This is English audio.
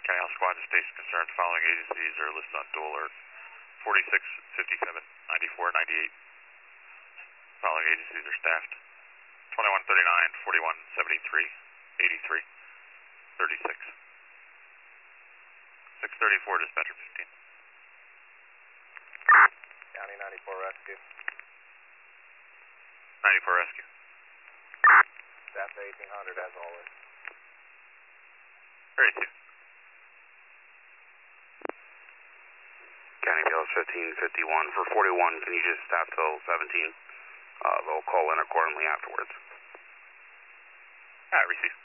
County Health Squad to station concerns. Following agencies are listed on dual alert. 46, 57, 94, 98. Following agencies are staffed. 2139, 41, 73, 83, 36. 634, dispatcher 15. County 94 rescue. 94 rescue. Staff to 1800 as always. 32. County Bill 1551. For 41, can you just staff till 17? They'll call in accordingly afterwards. Alright, receive.